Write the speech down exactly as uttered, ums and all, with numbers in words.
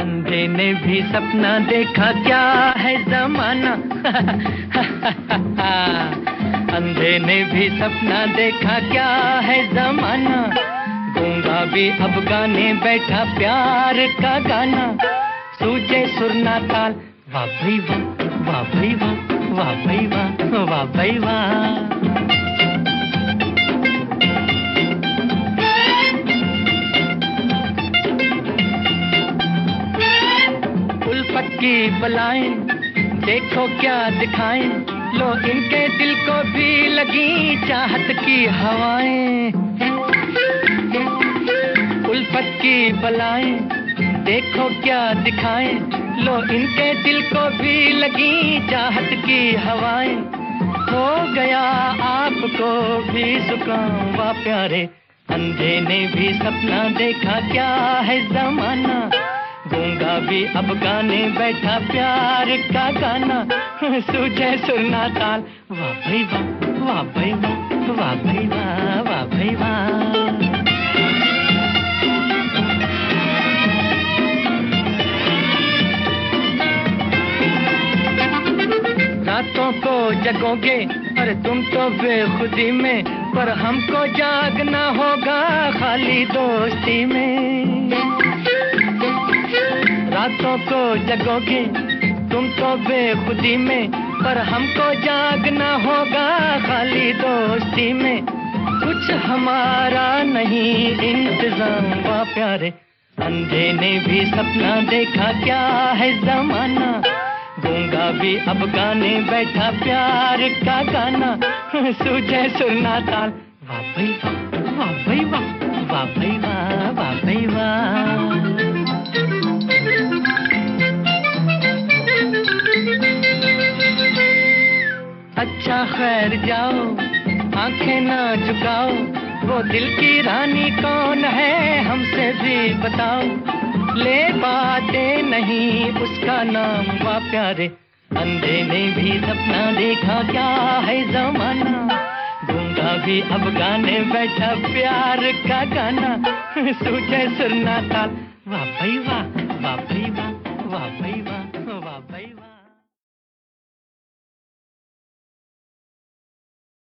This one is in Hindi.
अंधे ने भी सपना देखा, क्या है जमाना। अंधे ने भी सपना देखा, क्या है जमाना। गूंगा भी अब गाने बैठा प्यार का गाना। सूझे सुर ना ताल, वाह भई वाह, वाह भई वाह, वाह भई वाह, वाह भई वाह। उल्फत की बलाएं देखो क्या दिखाएं, लो इनके दिल को भी लगी चाहत की हवाएं। उल्फत की बलाएं देखो क्या दिखाएं, लो इनके दिल को भी लगी चाहत की हवाएं। हो गया आपको भी जुकाम, वाह प्यारे। अंधे ने भी सपना देखा, क्या है जमाना। गूंगा भी अब गाने बैठा प्यार का गाना। सूझे सुर ना ताल, वाह भई वाह, वाह भई वाह, वाह भई वाह, वाह भई वाह। रातों को जगोगे अरे तुम तो बेखुदी में, पर हमको जागना होगा खाली दोस्ती में। रातों को जगोगे तुम तो बेखुदी में, पर हमको जागना होगा खाली दोस्ती में। कुछ हमारा नहीं इंतजाम, वाह प्यारे। अंधे ने भी सपना देखा, क्या है जमाना। गूंगा भी अब गाने बैठा प्यार का गाना। सूझे सुर ना ताल, वाह भई वाह, वाह भई वाह, वाह भई वाह, वाह भई वाह। अच्छा खैर जाओ, आंखें ना झुकाओ, वो दिल की रानी कौन है हमसे भी बताओ। ले बातें नहीं उसका नाम, वाह प्यारे। अंधे ने भी सपना देखा, क्या है जमाना। गूंगा भी अब गाने बैठा प्यार का गाना। सूझे सुर ना ताल, वाह भई वाह, वाह भई वाह, वाह भई वाह।